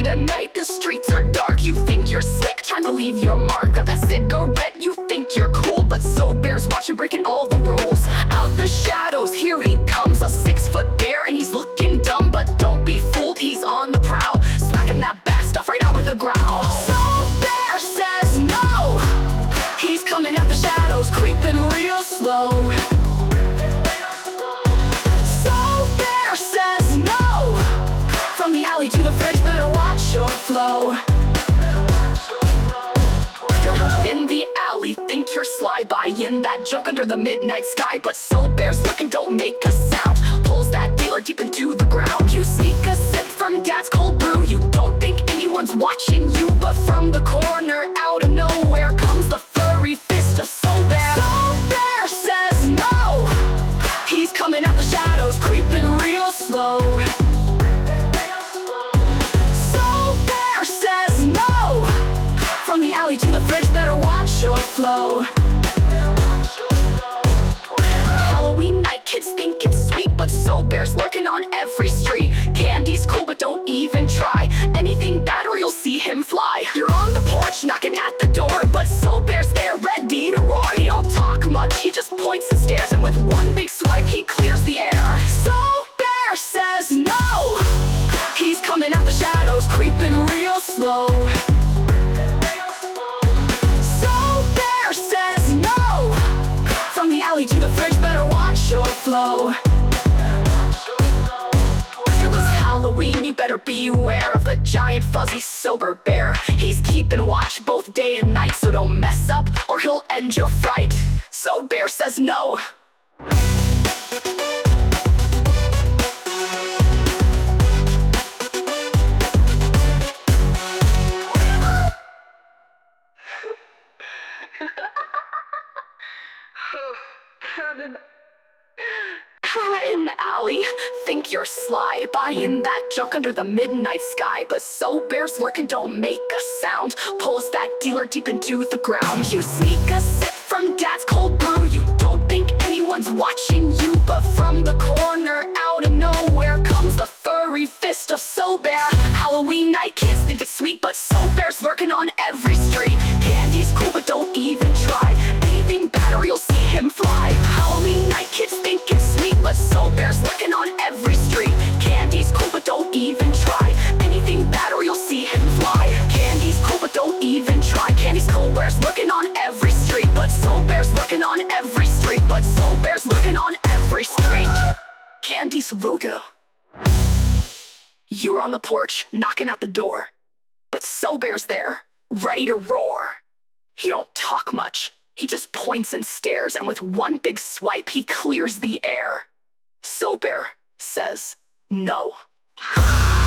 late at night, the streets are dark. You think you're slick, trying to leave your mark. Got that cigarette, you think you're cool, but So Bear's watching, breaking all the rules. Out the shadows, here he comes, a 6-foot bear, and he's looking dumb. But don't be fooled, he's on the prowl, smacking that bad stuff right out with a growl. So Bear says no, he's coming at the shadows, creeping real slow. So Bear says no, from the alley to the fridge, better watch your flow. In the alley, think you're sly, buying that junk under the midnight sky. But So Bear's looking, don't make a sound, pulls that dealer deep into the ground. You sneak a sip from Dad's cold brew, you don't think anyone's watching you. But from the corner, out of nowhere, comes the furry fist of So Bear. So Bear says no, he's coming out the shadows, creeping real slow. So Bear says no, from the alley to the fridge, better watch your flow. Halloween night, kids think it's sweet, but So Bear's lurking on every street. Candy's cool, but don't even try anything bad or you'll see him fly. You're on the porch, knocking at the door, but So Bear's there, ready to roar. He don't talk much, he just points and stares, and with one big swipe, he clears the air. So Bear says no, he's coming out the shadows, creeping real slow. From the alley to the fridge, better watch your flow. It was Halloween, you better beware of the giant fuzzy sober bear. He's keeping watch both day and night, so don't mess up or he'll end your fright. So Bear says no. In the alley, think you're sly, buying that junk under the midnight sky. But So Bear's lurking, don't make a sound, pulls that dealer deep into the ground. You sneak a sip from Dad's cold brew, you don't think anyone's watching you. But from the corner, out of nowhere, comes the furry fist of So Bear. Halloween night, kids think it's sweet, but So Bear's lurking on every street. Candy's cool, but don't even try anything bad or you'll see him fly. Halloween night, kids think it's sweet, but So Bear's lurking on every street. Candy's cool, but don't even try anything bad or you'll see him fly. Candy's cool, but don't even try. Candy's cool, Bear's lurking on every street, but So Bear's lurking on every street. But So Bear's lurking on every street. Candy's logo. You're on the porch, knocking at the door, but So Bear's there, ready to roar. He don't talk much, he just points and stares, and with one big swipe, he clears the air. So Bear says no.